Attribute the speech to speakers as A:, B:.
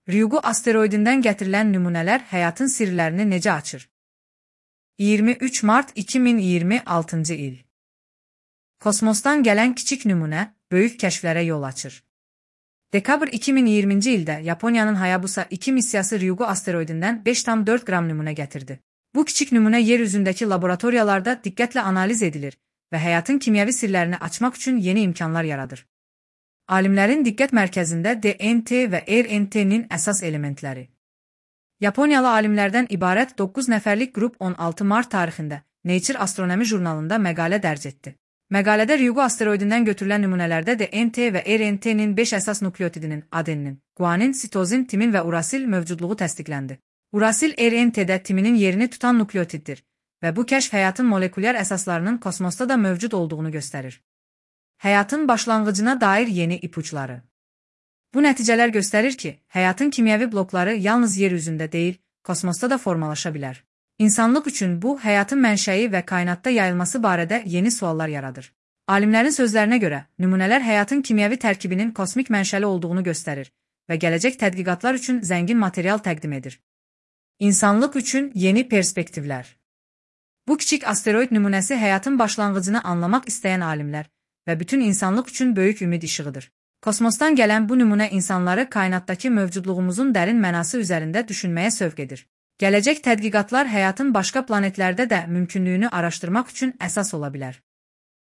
A: Ryugu asteroidindən gətirilən nümunələr həyatın sirlərini necə açır? 23 mart 2026-cı il. Kosmosdan gələn kiçik nümunə böyük kəşflərə yol açır. Dekabr 2020-ci ildə Yaponiyanın Hayabusa 2 missiyası Ryugu asteroidindən 5,4 qram nümunə gətirdi. Bu kiçik nümunə yer üzündəki laboratoriyalarda diqqətlə analiz edilir və həyatın kimyəvi sirlərini açmaq üçün yeni imkanlar yaradır. Alimlərin diqqət mərkəzində DNT və RNT-nin əsas elementləri. Yaponiyalı alimlərdən ibarət 9 nəfərlik qrup 16 mart tarixində Nature Astronomy jurnalında məqalə dərc etdi. Məqalədə Ryugu asteroidindən götürülən nümunələrdə DNT və RNT-nin 5 əsas nukleotidinin adenin, guanin, sitozin, timin və urasil mövcudluğu təsdiqləndi. Urasil RNT-də timinin yerini tutan nukleotiddir və bu kəşf həyatın molekulyar əsaslarının kosmosda da mövcud olduğunu göstərir. Həyatın başlanğıcına dair yeni ipuçları. Bu nəticələr göstərir ki, həyatın kimyəvi blokları yalnız yer üzündə deyil, kosmosda da formalaşa bilər. İnsanlıq üçün bu, həyatın mənşəyi və kainatda yayılması barədə yeni suallar yaradır. Alimlərin sözlərinə görə, nümunələr həyatın kimyəvi tərkibinin kosmik mənşəli olduğunu göstərir və gələcək tədqiqatlar üçün zəngin material təqdim edir. İnsanlıq üçün yeni perspektivlər. Bu kiçik asteroid nümunəsi həyatın başlanğıcını anlamaq istəyən alimlər və bütün insanlıq üçün böyük ümid işığıdır. Kosmosdan gələn bu nümunə insanları kainatdakı mövcudluğumuzun dərin mənası üzərində düşünməyə sövq edir. Gələcək tədqiqatlar həyatın başqa planetlərdə də mümkünlüyünü araşdırmaq üçün əsas ola bilər.